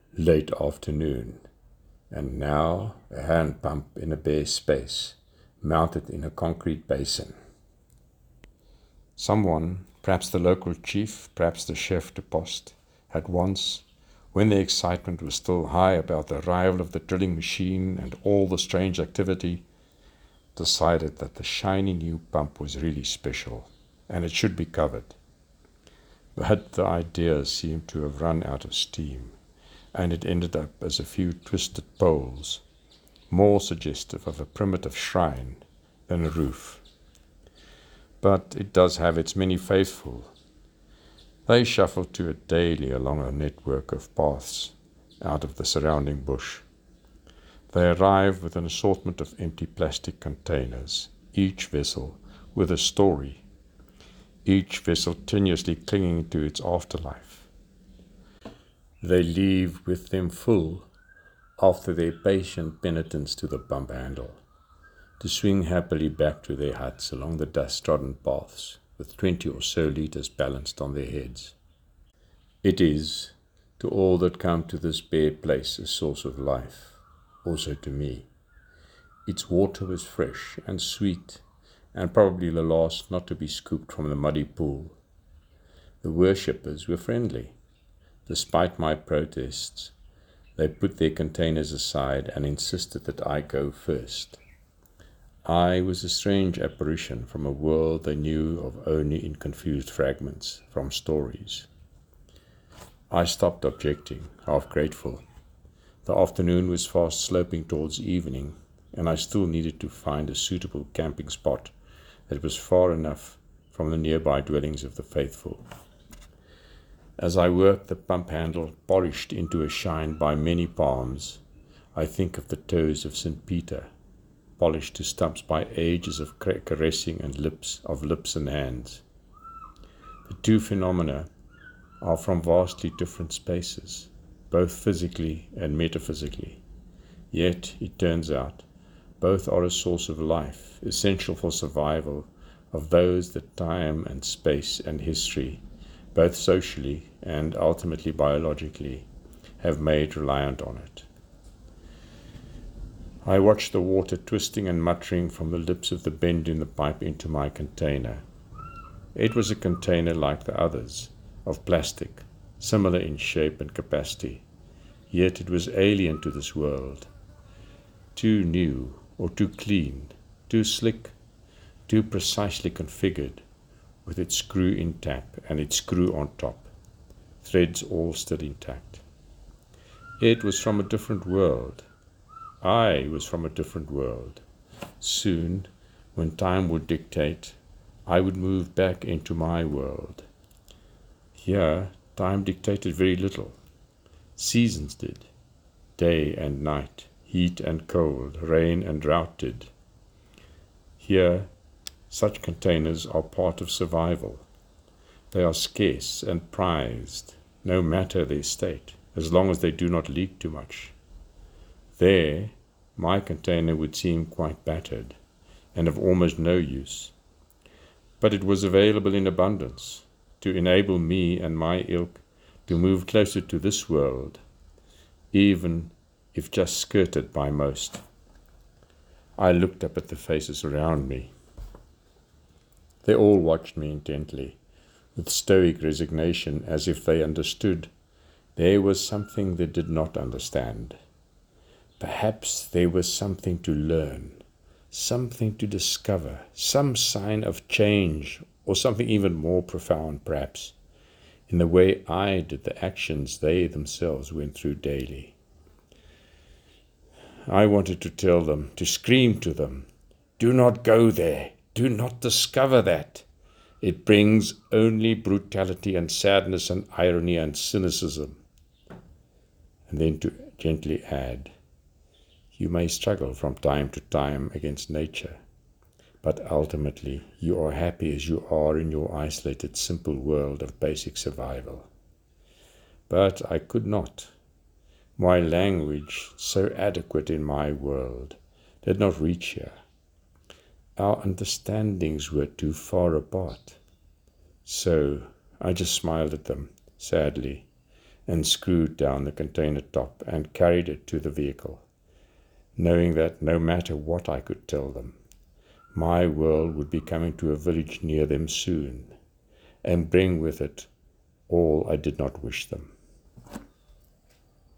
Late afternoon, and now a hand pump in a bare space, mounted in a concrete basin. Someone, perhaps the local chief, perhaps the chef de poste, had once, when the excitement was still high about the arrival of the drilling machine and all the strange activity, decided that the shiny new pump was really special, and it should be covered. But the idea seemed to have run out of steam, and it ended up as a few twisted poles, more suggestive of a primitive shrine than a roof. But it does have its many faithful. They shuffle to it daily along a network of paths out of the surrounding bush. They arrive with an assortment of empty plastic containers, each vessel with a story, each vessel tenuously clinging to its afterlife. They leave with them full after their patient penitence to the pump handle, to swing happily back to their huts along the dust-trodden paths, with 20 or so litres balanced on their heads. It is, to all that come to this bare place, a source of life, also to me. Its water was fresh and sweet, and probably the last not to be scooped from the muddy pool. The worshippers were friendly. Despite my protests, they put their containers aside and insisted that I go first. I was a strange apparition from a world they knew of only in confused fragments from stories. I stopped objecting, half grateful. The afternoon was fast sloping towards evening, and I still needed to find a suitable camping spot that was far enough from the nearby dwellings of the faithful. As I worked the pump handle, polished into a shine by many palms, I think of the toes of St. Peter, polished to stumps by ages of caressing and lips and hands. The two phenomena are from vastly different spaces, both physically and metaphysically. Yet, it turns out, both are a source of life, essential for survival of those that time and space and history, both socially and ultimately biologically, have made reliant on it. I watched the water twisting and muttering from the lips of the bend in the pipe into my container. It was a container like the others, of plastic, similar in shape and capacity, yet it was alien to this world. Too new or too clean, too slick, too precisely configured, with its screw-in tap and its screw on top, threads all still intact. It was from a different world. I was from a different world. Soon, when time would dictate, I would move back into my world. Here, time dictated very little. Seasons did. Day and night, heat and cold, rain and drought did. Here, such containers are part of survival. They are scarce and prized, no matter their state, as long as they do not leak too much. There, my container would seem quite battered and of almost no use. But it was available in abundance to enable me and my ilk to move closer to this world, even if just skirted by most. I looked up at the faces around me. They all watched me intently, with stoic resignation, as if they understood there was something they did not understand. Perhaps there was something to learn, something to discover, some sign of change, or something even more profound, perhaps, in the way I did the actions they themselves went through daily. I wanted to tell them, to scream to them, do not go there, do not discover that. It brings only brutality and sadness and irony and cynicism. And then to gently add, you may struggle from time to time against nature, but ultimately you are happy as you are in your isolated, simple world of basic survival. But I could not. My language, so adequate in my world, did not reach here. Our understandings were too far apart. So I just smiled at them, sadly, and screwed down the container top and carried it to the vehicle, knowing that no matter what I could tell them, my world would be coming to a village near them soon, and bring with it all I did not wish them.